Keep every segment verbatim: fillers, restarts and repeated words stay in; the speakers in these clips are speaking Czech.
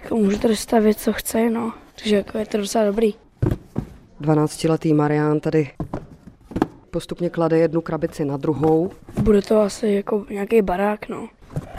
Jako můžu tady stavět, co chce, no. Takže jako je to docela dobrý. dvanáctiletý Marián tady postupně klade jednu krabici na druhou. Bude to asi jako nějaký barák, no.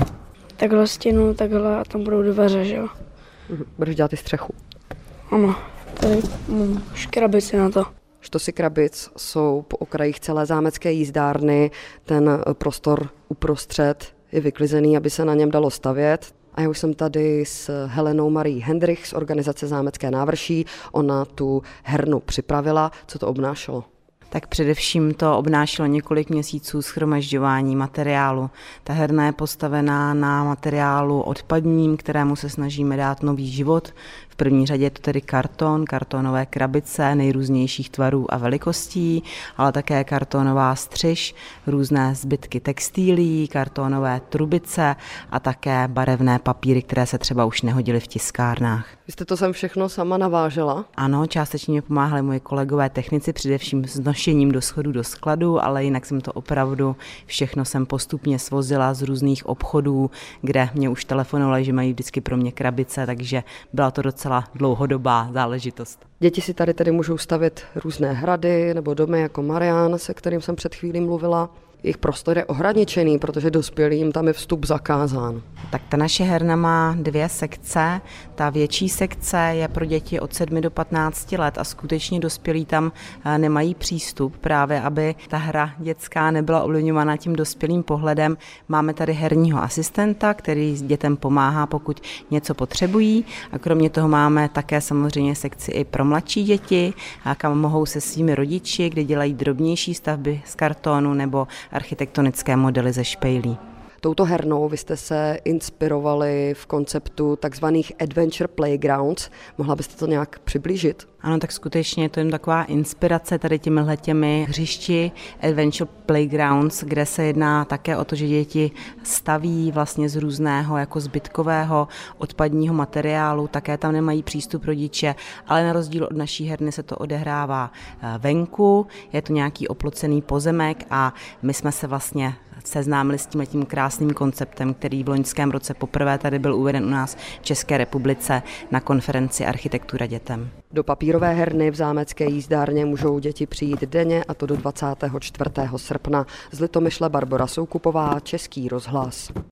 Takhle stěnu, takhle a tam budou dveře, že jo. Budeš dělat i střechu. Ano, tady mám už krabici na to. Štosy krabic jsou po okrajích celé zámecké jízdárny. Ten prostor uprostřed je vyklizený, aby se na něm dalo stavět. A já už jsem tady s Helenou Marí Hendrich z organizace Zámecké návrší. Ona tu hernu připravila. Co to obnášelo? Tak především to obnášelo několik měsíců shromažďování materiálu. Ta herna je postavená na materiálu odpadním, kterému se snažíme dát nový život. V první řadě je to tedy karton, kartonové krabice nejrůznějších tvarů a velikostí, ale také kartonová střiž, různé zbytky textilí, kartonové trubice a také barevné papíry, které se třeba už nehodily v tiskárnách. Vy jste to sem všechno sama navážela? Ano, částečně mi pomáhali moji kolegové technici, především s nošením do schodu do skladu, ale jinak jsem to opravdu všechno jsem postupně svozila z různých obchodů, kde mě už telefonovali, že mají vždycky pro mě krabice, takže byla to docela dlouhodobá záležitost. Děti si tady tedy můžou stavět různé hrady nebo domy jako Marián, se kterým jsem před chvílí mluvila. Jejich prostor je ohraničený, protože dospělým tam je vstup zakázán. Tak ta naše herna má dvě sekce. Ta větší sekce je pro děti od sedmi do patnácti let a skutečně dospělí tam nemají přístup, právě aby ta hra dětská nebyla ovlivňována tím dospělým pohledem. Máme tady herního asistenta, který s dětem pomáhá, pokud něco potřebují. A kromě toho máme také samozřejmě sekci i pro mladší děti, kam mohou se svými rodiči, kde dělají drobnější stavby z kartonu nebo architektonické modely ze špejlí. Touto hernou vy jste se inspirovali v konceptu takzvaných adventure playgrounds. Mohla byste to nějak přiblížit? Ano, tak skutečně je to jen taková inspirace tady těmihle hřišti Adventure Playgrounds, kde se jedná také o to, že děti staví vlastně z různého jako zbytkového odpadního materiálu, také tam nemají přístup rodiče, ale na rozdíl od naší herny se to odehrává venku, je to nějaký oplocený pozemek a my jsme se vlastně seznámili s tím tím krásným konceptem, který v loňském roce poprvé tady byl uveden u nás v České republice na konferenci Architektura dětem. Do papírové herny v zámecké jízdárně můžou děti přijít denně, a to do dvacátého čtvrtého srpna. Z Litomyšle Barbora Soukupová, Český rozhlas.